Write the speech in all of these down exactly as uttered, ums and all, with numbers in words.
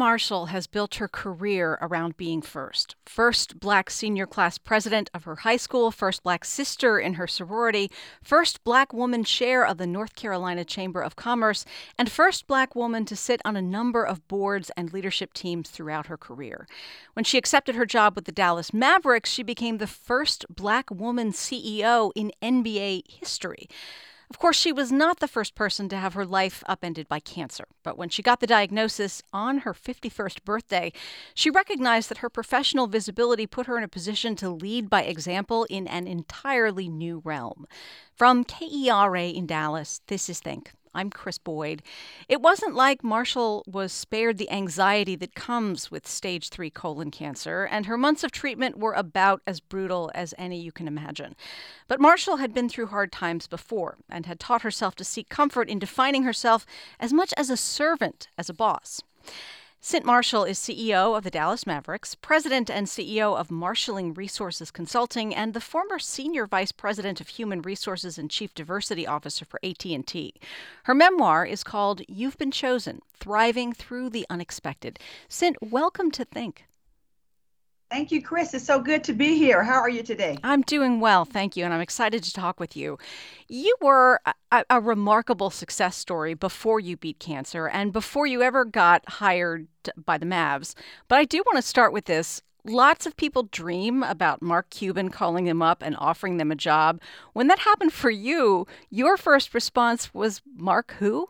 Marshall has built her career around being first. First Black senior class president of her high school, first Black sister in her sorority, first Black woman chair of the North Carolina Chamber of Commerce, and first Black woman to sit on a number of boards and leadership teams throughout her career. When she accepted her job with the Dallas Mavericks, she became the first Black woman C E O in N B A history. Of course, she was not the first person to have her life upended by cancer. But when she got the diagnosis on her fifty-first birthday, she recognized that her professional visibility put her in a position to lead by example in an entirely new realm. From K E R A in Dallas, this is Think. I'm Chris Boyd. It wasn't like Marshall was spared the anxiety that comes with stage three colon cancer, and her months of treatment were about as brutal as any you can imagine. But Marshall had been through hard times before and had taught herself to seek comfort in defining herself as much as a servant as a boss. Cint Marshall is C E O of the Dallas Mavericks, president and C E O of Marshalling Resources Consulting, and the former senior vice president of human resources and chief diversity officer for A T and T. Her memoir is called You've Been Chosen: Thriving Through the Unexpected. Cint, welcome to Think. Thank you, Chris. It's so good to be here. How are you today? I'm doing well, thank you, and I'm excited to talk with you. You were a, a remarkable success story before you beat cancer and before you ever got hired by the Mavs. But I do want to start with this. Lots of people dream about Mark Cuban calling them up and offering them a job. When that happened for you, your first response was, Mark who?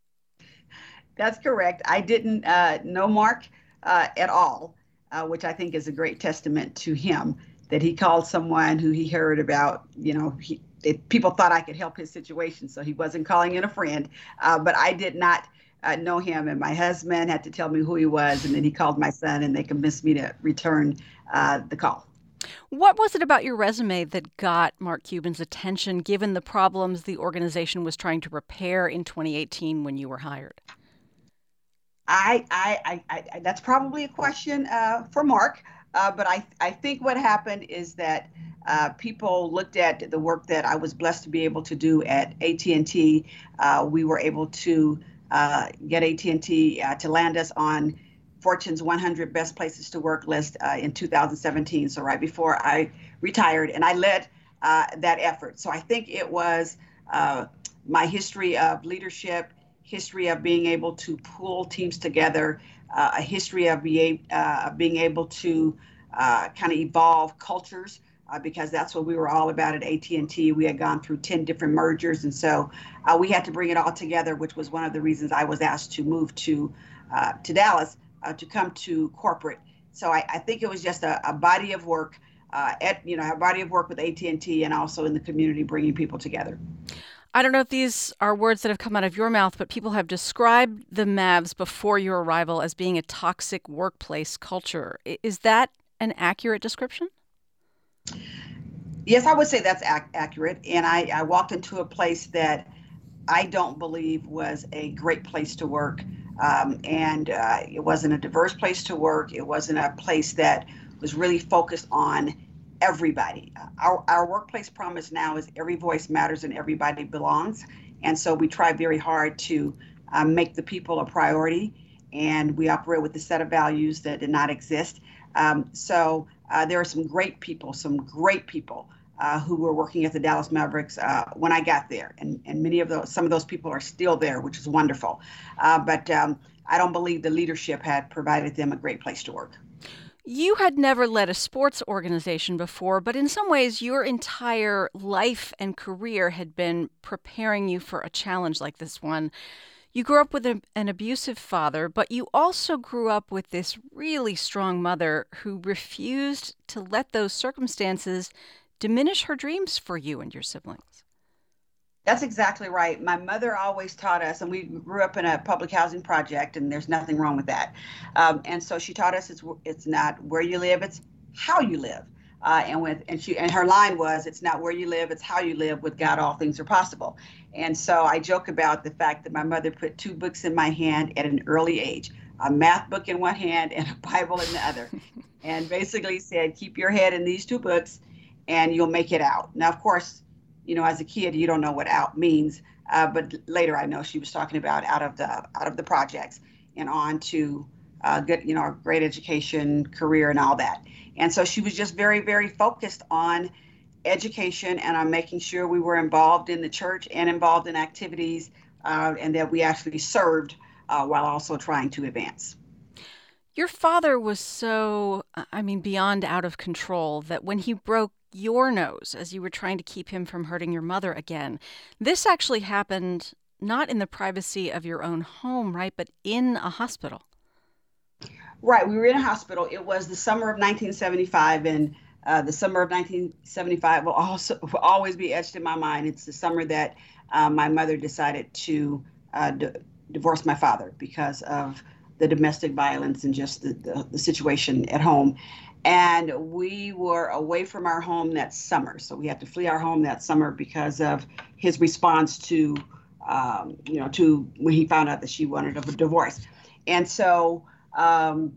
That's correct. I didn't uh, know Mark uh, at all. Uh, which I think is a great testament to him, that he called someone who he heard about, you know, he, it, people thought I could help his situation, so he wasn't calling in a friend. Uh, but I did not uh, know him, and my husband had to tell me who he was, and then he called my son, and they convinced me to return uh, the call. What was it about your resume that got Mark Cuban's attention, given the problems the organization was trying to repair in twenty eighteen when you were hired? I, I, I, I, that's probably a question uh, for Mark, uh, but I, I think what happened is that uh, people looked at the work that I was blessed to be able to do at A T and T. Uh, we were able to uh, get A T and T uh, to land us on Fortune's one hundred Best Places to Work list uh, in two thousand seventeen, so right before I retired, and I led uh, that effort. So I think it was uh, my history of leadership, history of being able to pull teams together, uh, a history of be, uh, being able to uh, kind of evolve cultures, uh, because that's what we were all about at A T and T. We had gone through ten different mergers, and so uh, we had to bring it all together, which was one of the reasons I was asked to move to uh, to Dallas, uh, to come to corporate. So I, I think it was just a, a body of work, uh, at you know, a body of work with A T and T, and also in the community, bringing people together. I don't know if these are words that have come out of your mouth, but people have described the Mavs before your arrival as being a toxic workplace culture. Is that an accurate description? Yes, I would say that's ac- accurate. And I, I walked into a place that I don't believe was a great place to work. Um, and uh, it wasn't a diverse place to work. It wasn't a place that was really focused on everybody. Our, our workplace promise now is every voice matters and everybody belongs. And so we try very hard to uh, make the people a priority, and we operate with a set of values that did not exist. Um, so uh, there are some great people, some great people uh, who were working at the Dallas Mavericks uh, when I got there. And, and many of those, some of those people are still there, which is wonderful. Uh, but um, I don't believe the leadership had provided them a great place to work. You had never led a sports organization before, but in some ways your entire life and career had been preparing you for a challenge like this one. You grew up with a, an abusive father, but you also grew up with this really strong mother who refused to let those circumstances diminish her dreams for you and your siblings. That's exactly right. My mother always taught us, and we grew up in a public housing project, and there's nothing wrong with that. Um, and so she taught us it's it's not where you live, it's how you live. Uh, and with and she and her line was, it's not where you live, it's how you live. With God, all things are possible. And so I joke about the fact that my mother put two books in my hand at an early age, a math book in one hand and a Bible in the other, and basically said, keep your head in these two books, and you'll make it out. Now, of course, you know, as a kid, you don't know what out means. Uh, but later I know she was talking about out of the out of the projects and on to uh, good, you know, a great education, career, and all that. And so she was just very, very focused on education and on making sure we were involved in the church and involved in activities, uh, and that we actually served uh, while also trying to advance. Your father was so, I mean, beyond out of control that when he broke your nose as you were trying to keep him from hurting your mother again, this actually happened not in the privacy of your own home, right, but in a hospital. Right, we were in a hospital. It was the summer of nineteen seventy-five, and uh, the summer of nineteen seventy-five will also will always be etched in my mind. It's the summer that uh, my mother decided to uh, d- divorce my father because of the domestic violence and just the, the, the situation at home. And we were away from our home that summer, so we had to flee our home that summer because of his response to, um, you know, to when he found out that she wanted a divorce, and so. Um,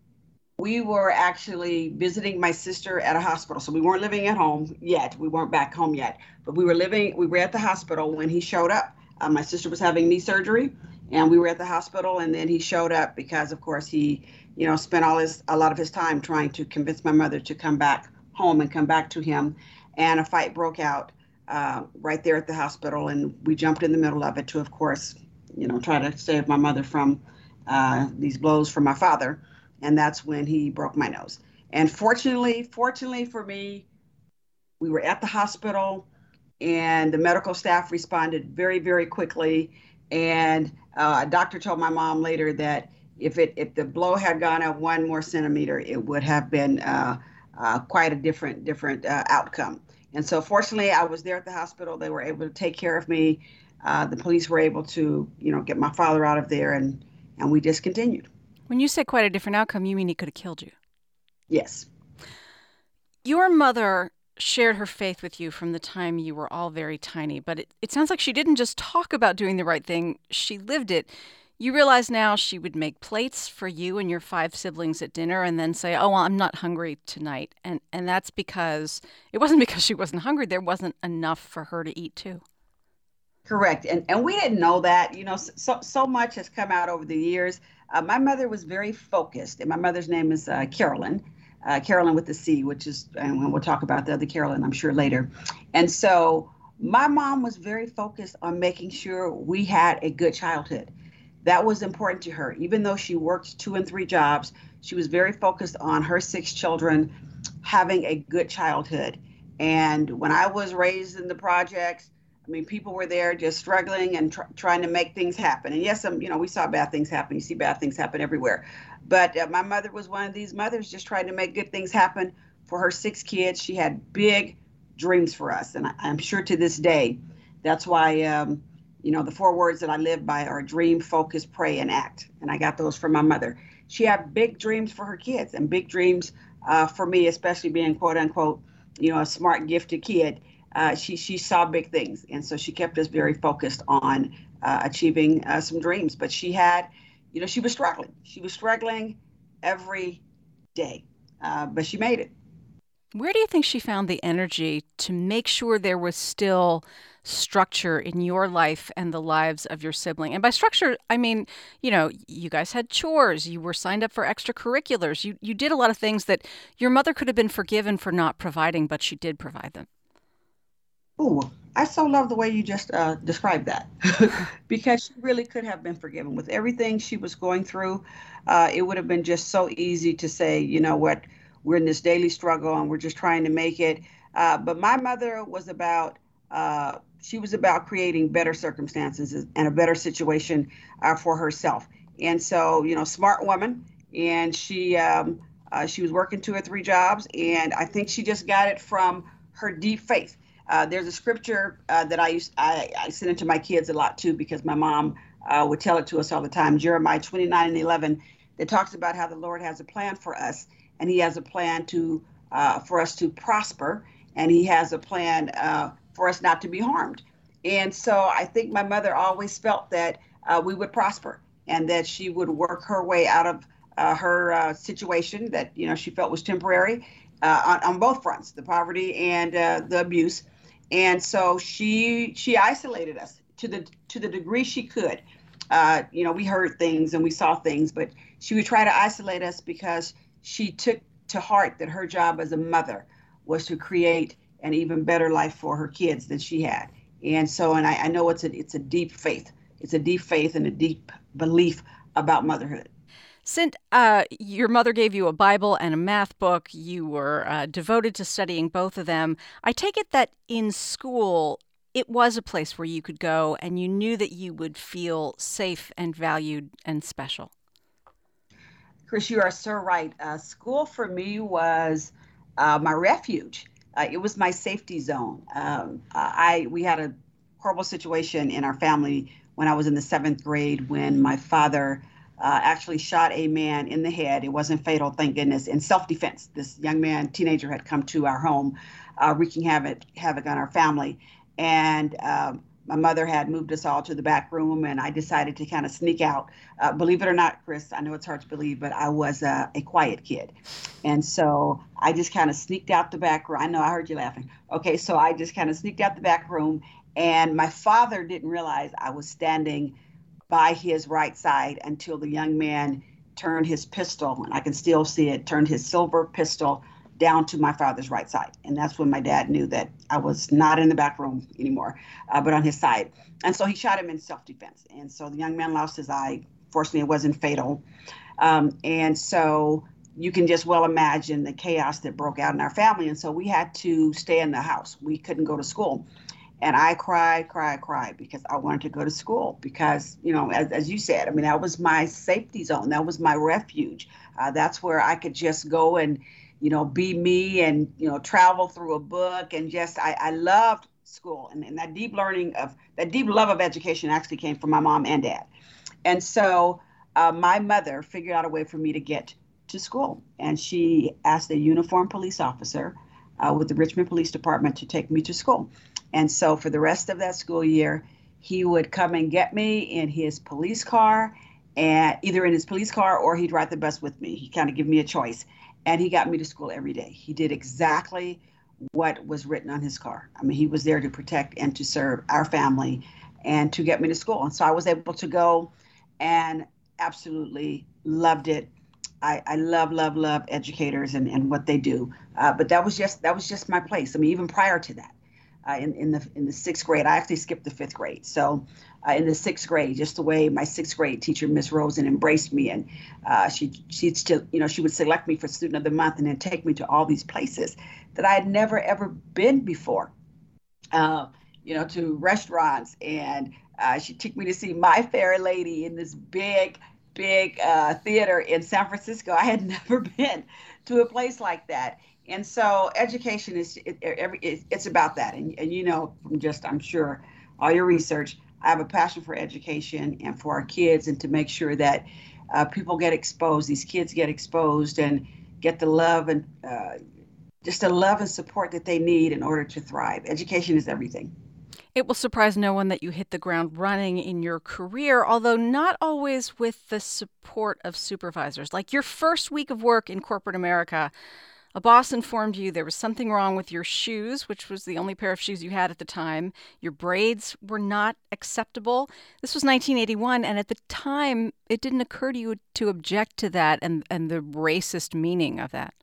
we were actually visiting my sister at a hospital. So we weren't living at home yet. We weren't back home yet, but we were living, we were at the hospital when he showed up. Uh, my sister was having knee surgery and we were at the hospital, and then he showed up because of course he, you know, spent all his, a lot of his time trying to convince my mother to come back home and come back to him. And a fight broke out uh, right there at the hospital. And we jumped in the middle of it to, of course, you know, try to save my mother from uh, these blows from my father. And that's when he broke my nose. And fortunately, fortunately for me, we were at the hospital and the medical staff responded very, very quickly. And uh, a doctor told my mom later that if it if the blow had gone up one more centimeter, it would have been uh, uh, quite a different different uh, outcome. And so fortunately, I was there at the hospital. They were able to take care of me. Uh, the police were able to, you know, get my father out of there, and and we discontinued. When you say quite a different outcome, you mean he could have killed you? Yes. Your mother shared her faith with you from the time you were all very tiny, but it, it sounds like she didn't just talk about doing the right thing, she lived it. You realize now she would make plates for you and your five siblings at dinner and then say, oh, well, I'm not hungry tonight. And and that's because, it wasn't because she wasn't hungry, there wasn't enough for her to eat too. Correct. And and we didn't know that. You know, so so much has come out over the years. Uh, my mother was very focused, and my mother's name is uh, Carolyn, uh, Carolyn with the C, which is, and we'll talk about the other Carolyn, I'm sure, later. And so my mom was very focused on making sure we had a good childhood. That was important to her. Even though she worked two and three jobs, she was very focused on her six children having a good childhood. And when I was raised in the projects, I mean, people were there just struggling and tr- trying to make things happen. And yes, um, you know, we saw bad things happen. You see bad things happen everywhere. But uh, my mother was one of these mothers just trying to make good things happen for her six kids. She had big dreams for us. And I, I'm sure to this day, that's why, um, you know, the four words that I live by are dream, focus, pray, and act. And I got those from my mother. She had big dreams for her kids and big dreams uh, for me, especially being, quote unquote, you know, a smart, gifted kid. Uh, she she saw big things, and so she kept us very focused on uh, achieving uh, some dreams. But she had, you know, she was struggling. She was struggling every day, uh, but she made it. Where do you think she found the energy to make sure there was still structure in your life and the lives of your sibling? And by structure, I mean, you know, you guys had chores, you were signed up for extracurriculars, you you did a lot of things that your mother could have been forgiven for not providing, but she did provide them. Oh, I so love the way you just uh, described that because she really could have been forgiven with everything she was going through. Uh, it would have been just so easy to say, you know what, we're in this daily struggle and we're just trying to make it. Uh, but my mother was about, uh, she was about creating better circumstances and a better situation uh, for herself. And so, you know, smart woman, and she um, uh, she was working two or three jobs, and I think she just got it from her deep faith. Uh, there's a scripture uh, that I used I, I send it to my kids a lot too because my mom uh, would tell it to us all the time. Jeremiah twenty-nine and eleven that talks about how the Lord has a plan for us, and He has a plan to uh, for us to prosper, and He has a plan uh, for us not to be harmed. And so I think my mother always felt that uh, we would prosper and that she would work her way out of uh, her uh, situation that you know she felt was temporary uh, on, on both fronts, the poverty and uh, the abuse. And so she she isolated us to the to the degree she could. Uh, you know, we heard things and we saw things, but she would try to isolate us because she took to heart that her job as a mother was to create an even better life for her kids than she had. And so, and I, I know it's a it's a deep faith. It's a deep faith and a deep belief about motherhood. Since uh, your mother gave you a Bible and a math book, you were uh, devoted to studying both of them. I take it that in school, it was a place where you could go and you knew that you would feel safe and valued and special. Chris, you are so right. Uh, school for me was uh, my refuge. Uh, it was my safety zone. Um, I we had a horrible situation in our family when I was in the seventh grade when my father uh, actually shot a man in the head. It wasn't fatal, thank goodness, in self-defense. This young man, teenager, had come to our home, uh, wreaking havoc, havoc on our family, and um, my mother had moved us all to the back room, and I decided to kind of sneak out. Uh, believe it or not, Chris, I know it's hard to believe, but I was uh, a quiet kid. And so I just kind of sneaked out the back room. I know I heard you laughing. Okay, so I just kind of sneaked out the back room, and my father didn't realize I was standing by his right side until the young man turned his pistol, and I can still see it, turned his silver pistol down to my father's right side. And that's when my dad knew that I was not in the back room anymore, uh, but on his side. And so he shot him in self-defense. And so the young man lost his eye. Fortunately, it wasn't fatal. Um, and so you can just well imagine the chaos that broke out in our family. And so we had to stay in the house. We couldn't go to school. And I cried, cried, cried because I wanted to go to school because, you know, as, as you said, I mean, that was my safety zone. That was my refuge. Uh, that's where I could just go and, you know, be me and, you know, travel through a book and just, I, I loved school. And, and that deep learning of, that deep love of education actually came from my mom and dad. And so uh, my mother figured out a way for me to get to school. And she asked a uniformed police officer uh, with the Richmond Police Department to take me to school. And so for the rest of that school year, he would come and get me in his police car, and either in his police car or he'd ride the bus with me. He kind of gave me a choice. And he got me to school every day. He did exactly what was written on his car. I mean, he was there to protect and to serve our family and to get me to school. And so I was able to go and absolutely loved it. I, I love, love, love educators and, and what they do. Uh, but that was just that was just my place. I mean, even prior to that, uh, in, in the in the sixth grade, I actually skipped the fifth grade. So uh, in the sixth grade, just the way my sixth grade teacher, Miss Rosen, embraced me, and uh, she she'd still, you know, she would select me for Student of the Month and then take me to all these places that I had never ever been before. Uh, you know, to restaurants, and uh, she took me to see My Fair Lady in this big big uh, theater in San Francisco. I had never been to a place like that. And so education is it, every, it's about that. And, and you know, from just, I'm sure, all your research, I have a passion for education and for our kids and to make sure that uh, people get exposed, these kids get exposed and get the love and uh, just the love and support that they need in order to thrive. Education is everything. It will surprise no one that you hit the ground running in your career, although not always with the support of supervisors. Like your first week of work in corporate America, a boss informed you there was something wrong with your shoes, which was the only pair of shoes you had at the time. Your braids were not acceptable. This was nineteen eighty-one, and at the time, it didn't occur to you to object to that and, and the racist meaning of that.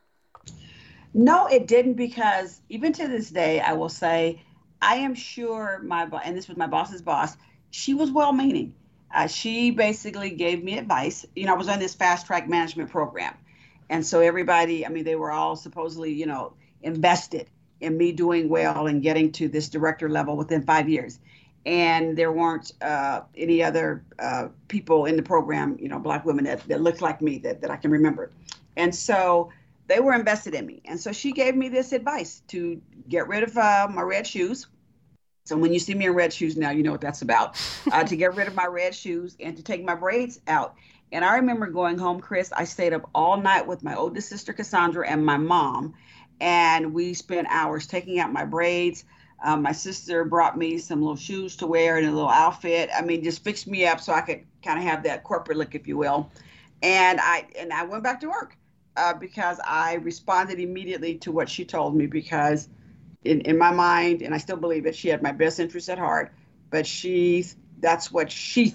No, it didn't, because even to this day, I will say, I am sure my boss, and this was my boss's boss, she was well-meaning. Uh, she basically gave me advice. You know, I was on this fast track management program. And so everybody, I mean, they were all supposedly, you know, invested in me doing well and getting to this director level within five years. And there weren't uh, any other uh, people in the program, you know, Black women that, that looked like me that, that I can remember. And so they were invested in me. And so she gave me this advice to get rid of uh, my red shoes. So when you see me in red shoes now, you know what that's about, uh, to get rid of my red shoes and to take my braids out. And I remember going home, Chris, I stayed up all night with my oldest sister, Cassandra, and my mom. And we spent hours taking out my braids. Um, my sister brought me some little shoes to wear and a little outfit. I mean, just fixed me up so I could kind of have that corporate look, if you will. And I and I went back to work uh, because I responded immediately to what she told me, because in, in my mind, and I still believe it, she had my best interest at heart, but she, that's what she thought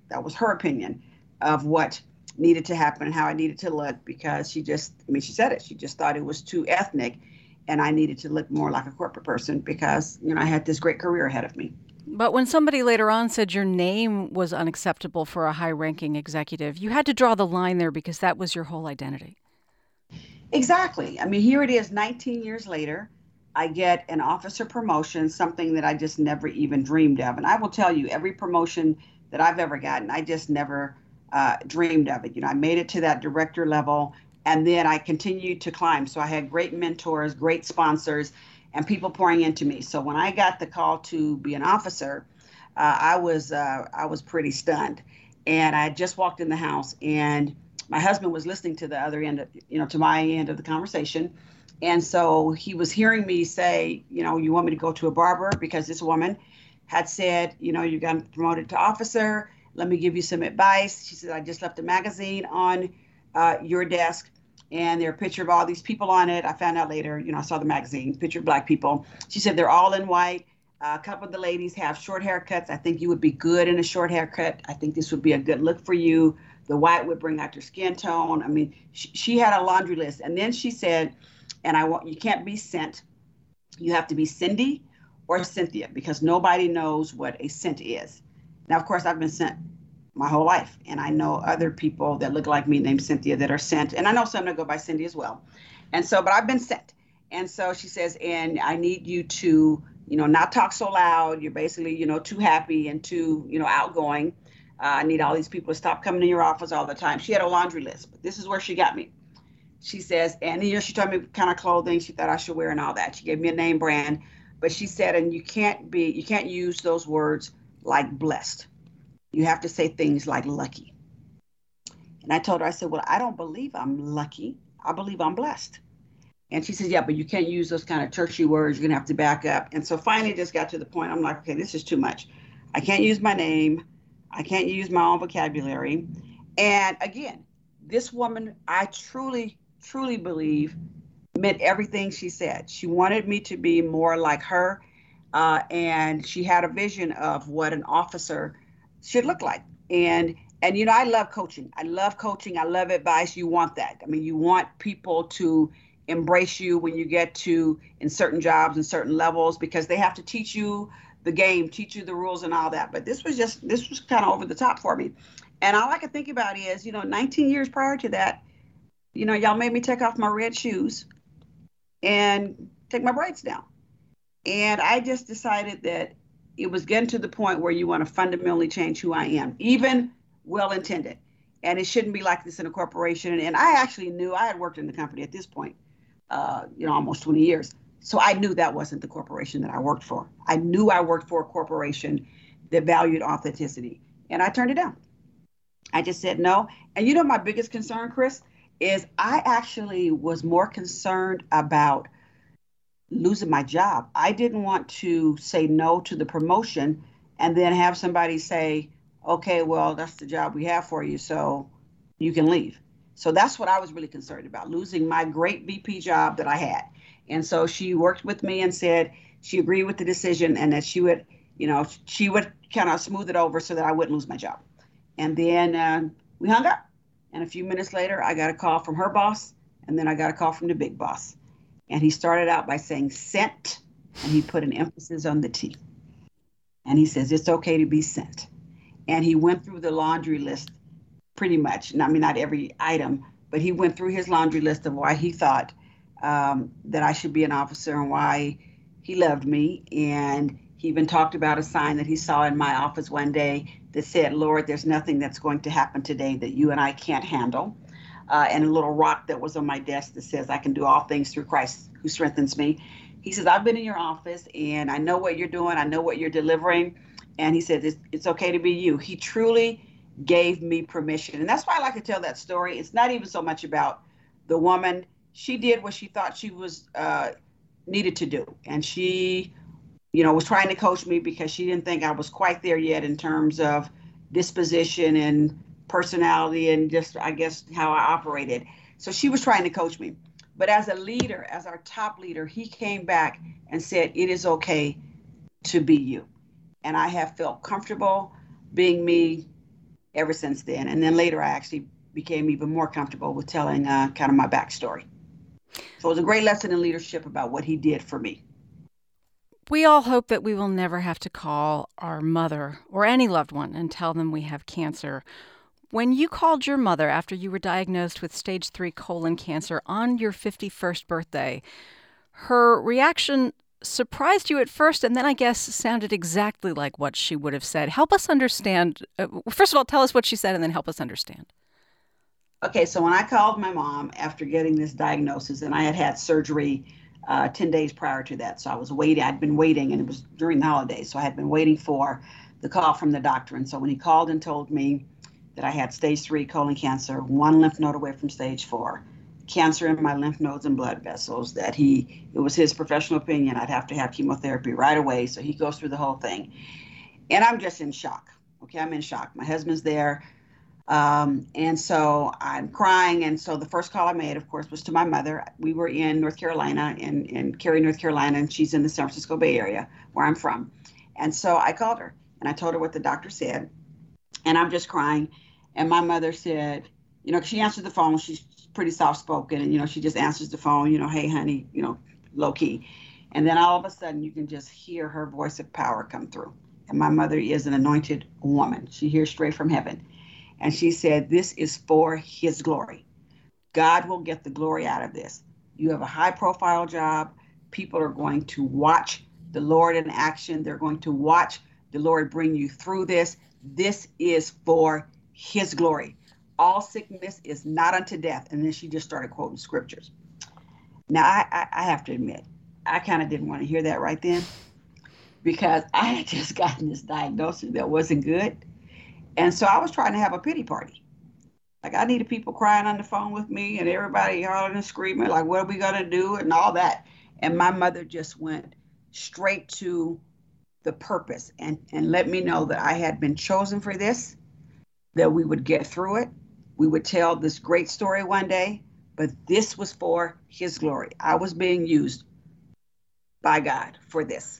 that was her opinion of what needed to happen and how I needed to look, because she just, I mean, she said it. She just thought it was too ethnic, and I needed to look more like a corporate person because, you know, I had this great career ahead of me. But when somebody later on said your name was unacceptable for a high-ranking executive, you had to draw the line there because that was your whole identity. Exactly. I mean, here it is nineteen years later. I get an officer promotion, something that I just never even dreamed of. And I will tell you, every promotion that I've ever gotten, I just never uh, dreamed of it. You know, I made it to that director level, and then I continued to climb. So I had great mentors, great sponsors, and people pouring into me. So when I got the call to be an officer, uh, I was uh, I was pretty stunned. And I had just walked in the house, and my husband was listening to the other end of, you know, to my end of the conversation. And so he was hearing me say, you know, you want me to go to a barber because this woman had said, you know, you got promoted to officer. Let me give you some advice. She said, I just left a magazine on uh, your desk, and there are a picture of all these people on it. I found out later, you know, I saw the magazine, picture of Black people. She said, they're all in white. Uh, a couple of the ladies have short haircuts. I think you would be good in a short haircut. I think this would be a good look for you. The white would bring out your skin tone. I mean, she, she had a laundry list. And then she said, and I want, you can't be Scent. You have to be Cindy or Cynthia, because nobody knows what a scent is. Now, of course, I've been Scent my whole life, and I know other people that look like me named Cynthia that are Scent, and I know some that go by Cindy as well. And so, but I've been Scent. And so she says, and I need you to, you know, not talk so loud. You're basically, you know, too happy and too, you know, outgoing. Uh, I need all these people to stop coming to your office all the time. She had a laundry list, but this is where she got me. She says, and you know, she told me what kind of clothing she thought I should wear and all that. She gave me a name brand, but she said, and you can't be, you can't use those words like blessed. You have to say things like lucky. And I told her, I said, well, I don't believe I'm lucky. I believe I'm blessed. And she said, yeah, but you can't use those kind of churchy words. You're going to have to back up. And so finally it just got to the point. I'm like, okay, this is too much. I can't use my name. I can't use my own vocabulary. And again, this woman, I truly, truly believe meant everything she said. She wanted me to be more like her. Uh, and she had a vision of what an officer should look like. And, and, you know, I love coaching. I love coaching. I love advice. You want that. I mean, you want people to embrace you when you get to in certain jobs and certain levels, because they have to teach you the game, teach you the rules and all that. But this was just, this was kind of over the top for me. And all I could think about is, you know, nineteen years prior to that, you know, y'all made me take off my red shoes and take my braids down. And I just decided that it was getting to the point where you want to fundamentally change who I am, even well-intended. And it shouldn't be like this in a corporation. And I actually knew, I had worked in the company at this point, uh, you know, almost twenty years. So I knew that wasn't the corporation that I worked for. I knew I worked for a corporation that valued authenticity, and I turned it down. I just said no. And you know, my biggest concern, Chris, is I actually was more concerned about losing my job. I didn't want to say no to the promotion and then have somebody say, okay, well, that's the job we have for you, so you can leave. So that's what I was really concerned about, losing my great V P job that I had. And so she worked with me and said she agreed with the decision and that she would, you know, she would kind of smooth it over so that I wouldn't lose my job. And then uh, we hung up. And a few minutes later, I got a call from her boss. And then I got a call from the big boss. And he started out by saying Scent, and he put an emphasis on the T. And he says, it's okay to be Scent. And he went through the laundry list pretty much. I mean, not every item, but he went through his laundry list of why he thought um, that I should be an officer and why he loved me. And he even talked about a sign that he saw in my office one day that said, Lord, there's nothing that's going to happen today that you and I can't handle. Uh, and a little rock that was on my desk that says, I can do all things through Christ who strengthens me. He says, I've been in your office and I know what you're doing. I know what you're delivering. And he said, it's, it's okay to be you. He truly gave me permission. And that's why I like to tell that story. It's not even so much about the woman. She did what she thought she was uh, needed to do. And she, you know, was trying to coach me because she didn't think I was quite there yet in terms of disposition and personality and just, I guess, how I operated. So she was trying to coach me. But as a leader, as our top leader, he came back and said, it is okay to be you. And I have felt comfortable being me ever since then. And then later, I actually became even more comfortable with telling uh, kind of my backstory. So it was a great lesson in leadership about what he did for me. We all hope that we will never have to call our mother or any loved one and tell them we have cancer. When you called your mother after you were diagnosed with stage three colon cancer on your fifty-first birthday, her reaction surprised you at first and then I guess sounded exactly like what she would have said. Help us understand. Uh, first of all, tell us what she said and then help us understand. Okay, so when I called my mom after getting this diagnosis, and I had had surgery uh, ten days prior to that, so I was waiting, I'd been waiting, and it was during the holidays, so I had been waiting for the call from the doctor. And so when he called and told me that I had stage three colon cancer, one lymph node away from stage four, cancer in my lymph nodes and blood vessels, that he, it was his professional opinion I'd have to have chemotherapy right away. So he goes through the whole thing. And I'm just in shock. Okay, I'm in shock. My husband's there. Um, and so I'm crying. And so the first call I made, of course, was to my mother. We were in North Carolina, in, in Cary, North Carolina, and she's in the San Francisco Bay Area, where I'm from. And so I called her and I told her what the doctor said. And I'm just crying. And my mother said, you know, 'cause she answered the phone. She's pretty soft spoken. And, you know, she just answers the phone, you know, hey, honey, you know, low key. And then all of a sudden you can just hear her voice of power come through. And my mother is an anointed woman. She hears straight from heaven. And she said, this is for his glory. God will get the glory out of this. You have a high profile job. People are going to watch the Lord in action. They're going to watch the Lord bring you through this. This is for his glory. All sickness is not unto death. And then she just started quoting scriptures. Now, I, I, I have to admit, I kind of didn't want to hear that right then, because I had just gotten this diagnosis that wasn't good. And so I was trying to have a pity party. Like, I needed people crying on the phone with me and everybody hollering and screaming, like, what are we going to do and all that. And my mother just went straight to the purpose and, and let me know that I had been chosen for this, that we would get through it. We would tell this great story one day, but this was for his glory. I was being used by God for this.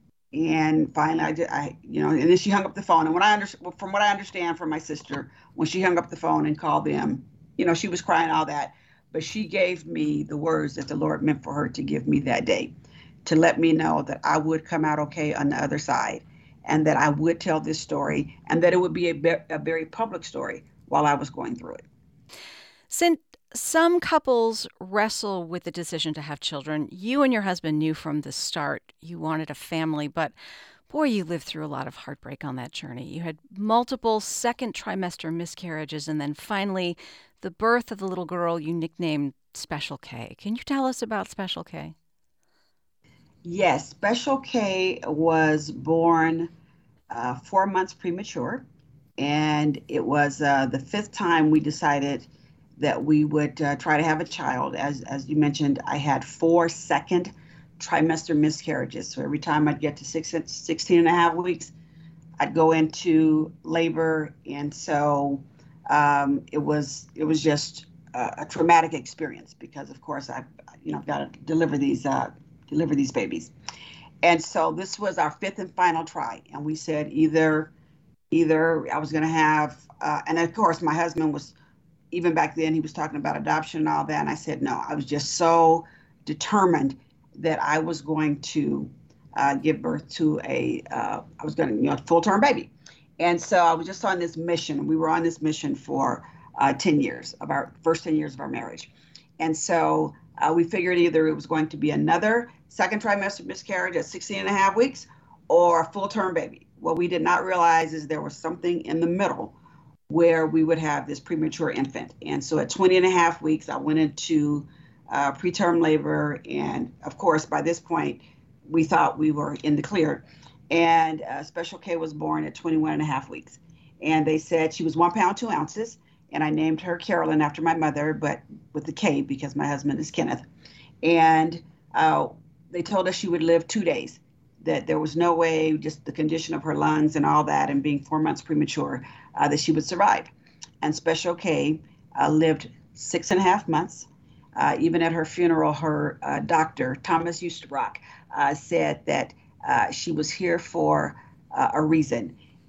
And finally, I, did, I, you know, and then she hung up the phone. And what I under, from what I understand from my sister, when she hung up the phone and called them, you know, she was crying, all that. But she gave me the words that the Lord meant for her to give me that day, to let me know that I would come out okay on the other side, and that I would tell this story, and that it would be a, be- a very public story while I was going through it. Since some couples wrestle with the decision to have children, you and your husband knew from the start you wanted a family, but boy, you lived through a lot of heartbreak on that journey. You had multiple second trimester miscarriages, and then finally the birth of the little girl you nicknamed Special K. Can you tell us about Special K? Yes, Special K was born uh, four months premature, and it was uh, the fifth time we decided that we would uh, try to have a child. As as you mentioned, I had four second trimester miscarriages. So every time I'd get to six, sixteen and a half weeks, I'd go into labor. And so um, it was it was just a, a traumatic experience, because of course I, you know, got to deliver these uh, deliver these babies. And so this was our fifth and final try. And we said either either I was going to have, uh, and of course my husband was, even back then, he was talking about adoption and all that. And I said, no, I was just so determined that I was going to uh, give birth to a, uh, I was going to, you know, full-term baby. And so I was just on this mission. We were on this mission for uh, ten years of our first ten years of our marriage. And so uh, we figured either it was going to be another second trimester miscarriage at sixteen and a half weeks or a full-term baby. What we did not realize is there was something in the middle where we would have this premature infant. And so at twenty and a half weeks, I went into uh, preterm labor. And of course, by this point, we thought we were in the clear. And uh, Special K was born at twenty-one and a half weeks. And they said she was one pound, two ounces. And I named her Carolyn after my mother, but with the K because my husband is Kenneth. And uh, they told us she would live two days, that there was no way, just the condition of her lungs and all that, and being four months premature, uh, that she would survive. And Special K uh, lived six and a half months. Uh, even at her funeral, her uh, doctor, Thomas Eustabrock, uh, said that uh, she was here for uh, a reason.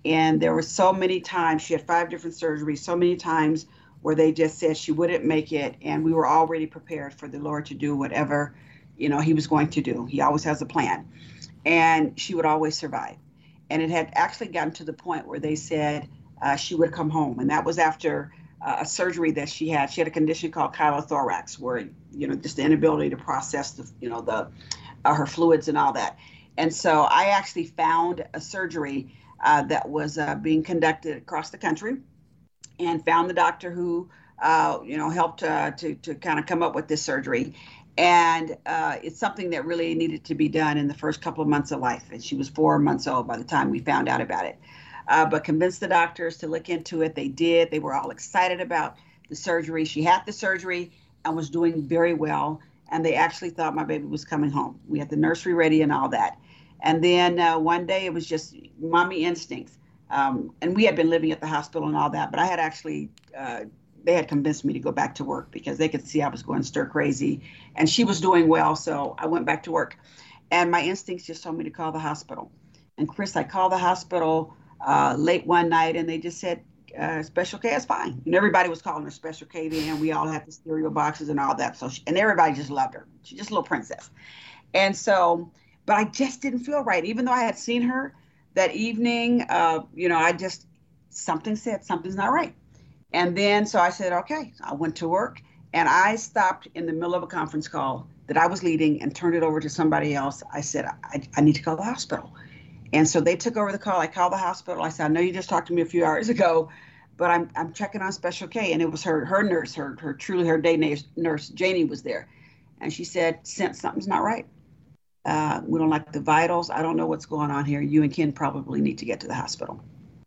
And there were so many times, she had five different surgeries, so many times where they just said she wouldn't make it. And we were already prepared for the Lord to do whatever, you know, he was going to do. He always has a plan. And she would always survive. And it had actually gotten to the point where they said uh, she would come home. And that was after uh, a surgery that she had. She had a condition called chylothorax, where, you know, just the inability to process the, you know, the uh, her fluids and all that. And so I actually found a surgery uh, that was uh, being conducted across the country, and found the doctor who, uh, you know, helped uh, to to kind of come up with this surgery. And uh, it's something that really needed to be done in the first couple of months of life. And she was four months old by the time we found out about it. Uh, but convinced the doctors to look into it. They did. They were all excited about the surgery. She had the surgery and was doing very well. And they actually thought my baby was coming home. We had the nursery ready and all that. And then uh, one day it was just mommy instincts. Um, and we had been living at the hospital and all that. But I had actually uh, they had convinced me to go back to work because they could see I was going stir crazy, and she was doing well. So I went back to work, and my instincts just told me to call the hospital. And Chris, I called the hospital uh, late one night, and they just said, uh, Special K is fine. And everybody was calling her Special K then. We all had the stereo boxes and all that. So she, and everybody just loved her. She's just a little princess. And so, but I just didn't feel right. Even though I had seen her that evening, uh, you know, I just, something said something's not right. And then, so I said, okay, I went to work, and I stopped in the middle of a conference call that I was leading and turned it over to somebody else. I said, I, I need to call the hospital. And so they took over the call. I called the hospital. I said, I know you just talked to me a few hours ago, but I'm I'm checking on Special K. And it was her her nurse, her her truly her day nurse, Janie, was there. And she said, Sense something's not right. Uh, we don't like the vitals. I don't know what's going on here. You and Ken probably need to get to the hospital.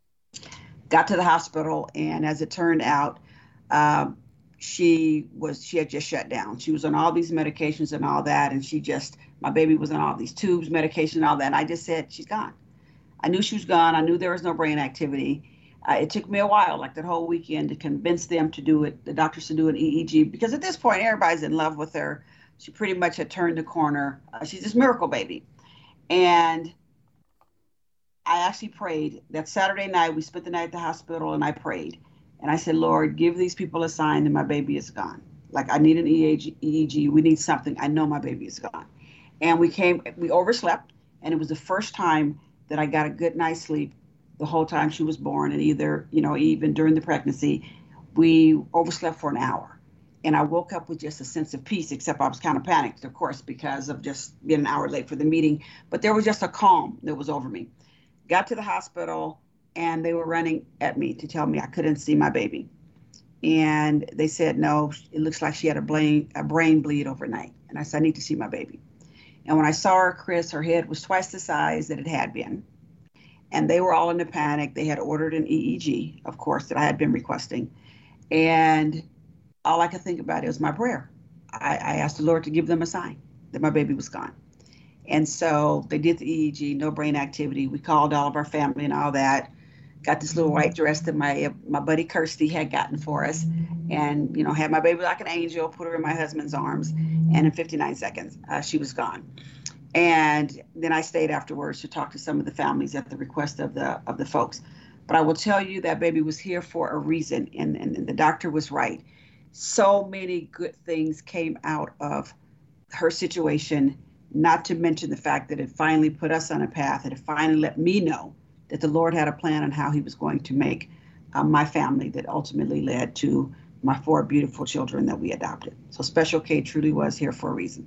Got to the hospital, and as it turned out, um, she was she had just shut down. She was on all these medications and all that, and she just, my baby was on all these tubes, medication, and all that. And I just said, she's gone. I knew she was gone. I knew there was no brain activity. Uh, it took me a while, like that whole weekend, to convince them to do it, the doctors to do an E E G, because at this point, everybody's in love with her. She pretty much had turned the corner. Uh, she's this miracle baby. And I actually prayed that Saturday night. We spent the night at the hospital, and I prayed. And I said, Lord, give these people a sign that my baby is gone. Like, I need an E E G. We need something. I know my baby is gone. And we came, we overslept. And it was the first time that I got a good night's sleep the whole time she was born. And either, you know, even during the pregnancy, we overslept for an hour. And I woke up with just a sense of peace, except I was kind of panicked, of course, because of just being an hour late for the meeting. But there was just a calm that was over me. Got to the hospital, and they were running at me to tell me I couldn't see my baby. And they said, no, it looks like she had a brain, a brain bleed overnight. And I said, I need to see my baby. And when I saw her, Chris, her head was twice the size that it had been. And they were all in a panic. They had ordered an E E G, of course, that I had been requesting. And all I could think about was my prayer. I, I asked the Lord to give them a sign that my baby was gone. And so they did the E E G, no brain activity. We called all of our family and all that. Got this little white dress that my my buddy Kirsty had gotten for us, and you know, had my baby like an angel. Put her in my husband's arms, and in fifty-nine seconds, uh, she was gone. And then I stayed afterwards to talk to some of the families at the request of the of the folks. But I will tell you that baby was here for a reason, and, and, and the doctor was right. So many good things came out of her situation. Not to mention the fact that it finally put us on a path, and it finally let me know that the Lord had a plan on how he was going to make uh, my family, that ultimately led to my four beautiful children that we adopted. So Special K truly was here for a reason.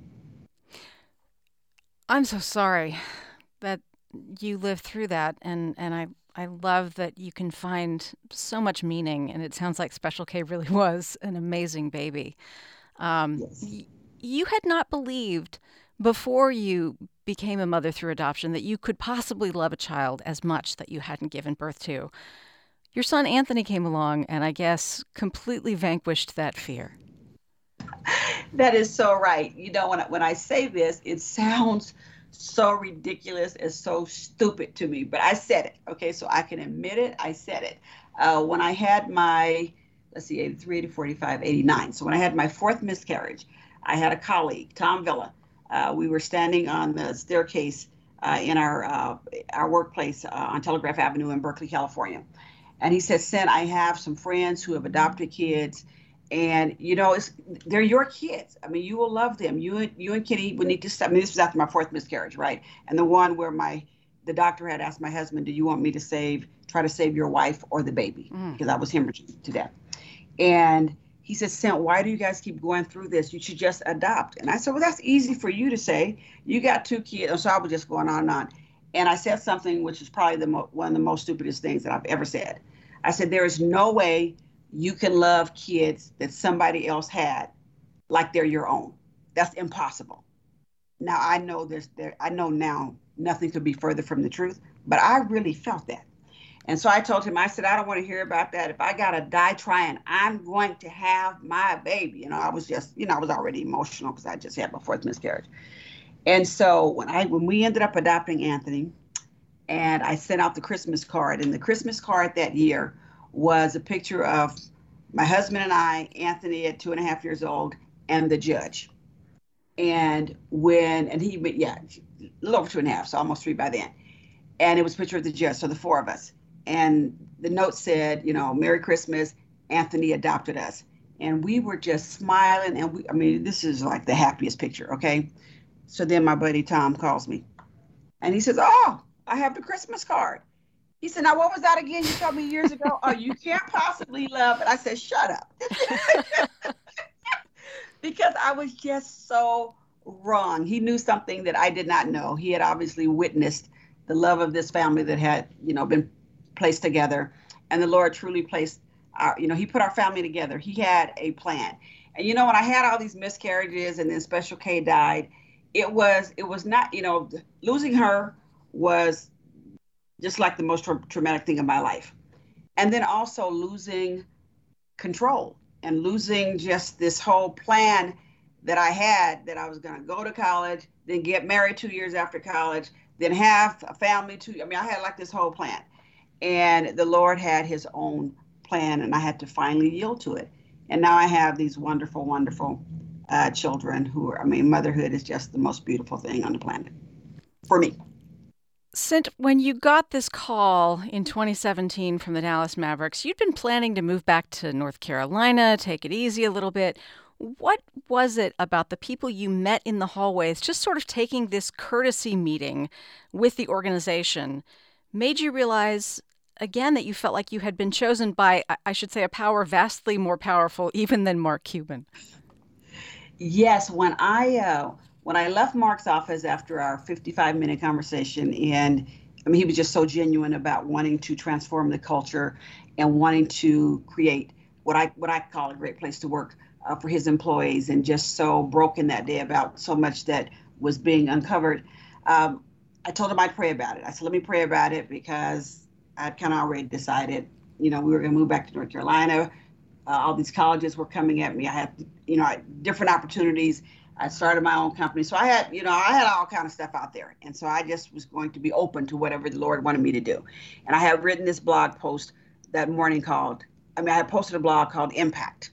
I'm so sorry that you lived through that, and, and I, I love that you can find so much meaning, and it sounds like Special K really was an amazing baby. Um, Yes. y- you had not believed before you became a mother through adoption that you could possibly love a child as much that you hadn't given birth to. Your son Anthony came along and I guess completely vanquished that fear. That is so right. You know, when I, when I say this, it sounds so ridiculous and so stupid to me, but I said it. Okay, so I can admit it. I said it. Uh, when I had my, let's see, eighty-three, eighty, forty-five, eighty-nine. So when I had my fourth miscarriage, I had a colleague, Tom Villa. Uh, we were standing on the staircase uh, in our uh, our workplace uh, on Telegraph Avenue in Berkeley, California. And he said, Sin, I have some friends who have adopted kids, and you know, it's they're your kids. I mean, you will love them. You and you and Kitty would need to stop. I mean, this was after my fourth miscarriage, right? And the one where my the doctor had asked my husband, "Do you want me to save, try to save your wife or the baby?" Mm. Because I was hemorrhaging to death. And he said, Sin, why do you guys keep going through this? You should just adopt. And I said, well, that's easy for you to say. You got two kids. And so I was just going on and on. And I said something which is probably the mo- one of the most stupidest things that I've ever said. I said, there is no way you can love kids that somebody else had like they're your own. That's impossible. Now, I know there's there. I know now nothing could be further from the truth, but I really felt that. And so I told him, I said, I don't want to hear about that. If I got to die trying, I'm going to have my baby. You know, I was just, you know, I was already emotional because I just had my fourth miscarriage. And so when I, when we ended up adopting Anthony, and I sent out the Christmas card, and the Christmas card that year was a picture of my husband and I, Anthony at two and a half years old, and the judge. And when, and he, yeah, a little over two and a half, so almost three by then. And it was a picture of the judge, so the four of us. And the note said, you know, Merry Christmas, Anthony adopted us. And we were just smiling. And we, I mean, this is like the happiest picture, okay? So then my buddy Tom calls me. And he says, oh, I have the Christmas card. He said, now, what was that again? You told me years ago. Oh, you can't possibly love it. I said, shut up. Because I was just so wrong. He knew something that I did not know. He had obviously witnessed the love of this family that had, you know, been placed together. And the Lord truly placed our, you know, he put our family together. He had a plan. And, you know, when I had all these miscarriages and then Special K died, it was, it was not, you know, losing her was just like the most tra- traumatic thing in my life. And then also losing control and losing just this whole plan that I had, that I was going to go to college, then get married two years after college, then have a family too. I mean, I had like this whole plan. And the Lord had his own plan, and I had to finally yield to it. And now I have these wonderful, wonderful uh, children who are, I mean, motherhood is just the most beautiful thing on the planet for me. Sint, when you got this call in twenty seventeen from the Dallas Mavericks, you'd been planning to move back to North Carolina, take it easy a little bit. What was it about the people you met in the hallways, just sort of taking this courtesy meeting with the organization, made you realize, again, that you felt like you had been chosen by, I should say, a power vastly more powerful even than Mark Cuban? Yes, when I uh, when I left Mark's office after our fifty-five minute conversation, and I mean, he was just so genuine about wanting to transform the culture and wanting to create what I what I call a great place to work uh, for his employees, and just so broken that day about so much that was being uncovered. Um, I told him I'd pray about it. I said, let me pray about it, because I'd kind of already decided, you know, we were going to move back to North Carolina. Uh, all these colleges were coming at me. I had, you know, different opportunities. I started my own company. So I had, you know, I had all kind of stuff out there. And so I just was going to be open to whatever the Lord wanted me to do. And I had written this blog post that morning called, I mean, I had posted a blog called Impact.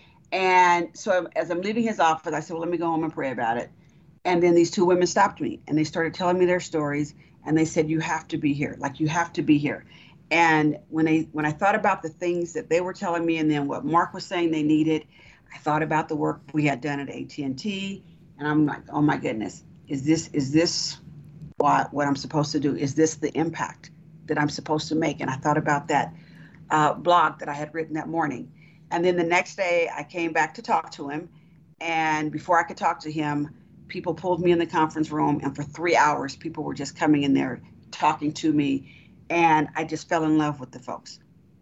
And so as I'm leaving his office, I said, well, let me go home and pray about it. And then these two women stopped me, and they started telling me their stories. And they said, you have to be here. Like, you have to be here. And when they when I thought about the things that they were telling me, and then what Mark was saying they needed, I thought about the work we had done at A T and T, and I'm like, oh my goodness, is this is this what what I'm supposed to do? Is this the impact that I'm supposed to make? And I thought about that uh, blog that I had written that morning. And then the next day, I came back to talk to him, and before I could talk to him, people pulled me in the conference room, and for three hours, people were just coming in there talking to me. And I just fell in love with the folks.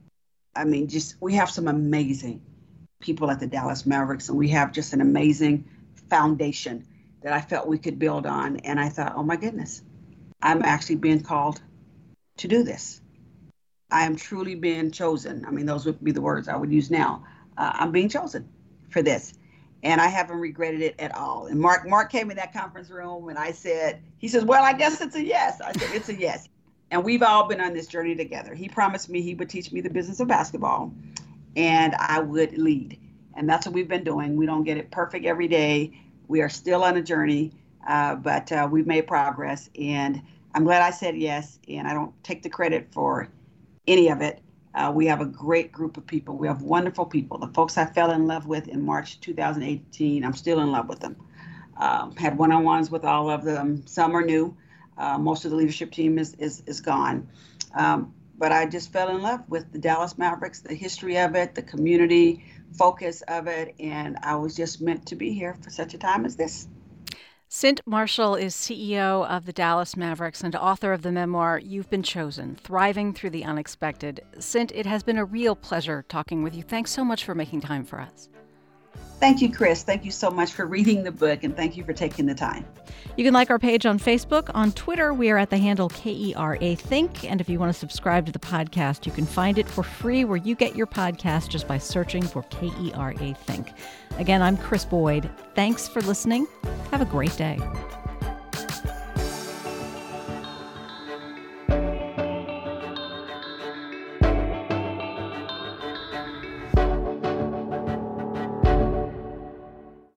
I mean, just, we have some amazing people at the Dallas Mavericks, and we have just an amazing foundation that I felt we could build on. And I thought, oh my goodness, I'm actually being called to do this. I am truly being chosen. I mean, those would be the words I would use now. Uh, I'm being chosen for this. And I haven't regretted it at all. And Mark, Mark came in that conference room, and I said, he says, well, I guess it's a yes. I said, it's a yes. And we've all been on this journey together. He promised me he would teach me the business of basketball, and I would lead. And that's what we've been doing. We don't get it perfect every day. We are still on a journey, uh, but uh, we've made progress. And I'm glad I said yes, and I don't take the credit for any of it. Uh, we have a great group of people. We have wonderful people. The folks I fell in love with in March two thousand eighteen, I'm still in love with them. Um, had one-on-ones with all of them. Some are new. Uh, most of the leadership team is is, is gone. Um, but I just fell in love with the Dallas Mavericks, the history of it, the community focus of it, and I was just meant to be here for such a time as this. Cint Marshall is C E O of the Dallas Mavericks and author of the memoir, You've Been Chosen, Thriving Through the Unexpected. Cint, it has been a real pleasure talking with you. Thanks so much for making time for us. Thank you, Chris. Thank you so much for reading the book, and thank you for taking the time. You can like our page on Facebook. On Twitter, we are at the handle K E R A Think. And if you want to subscribe to the podcast, you can find it for free where you get your podcast just by searching for K E R A Think. Again, I'm Chris Boyd. Thanks for listening. Have a great day.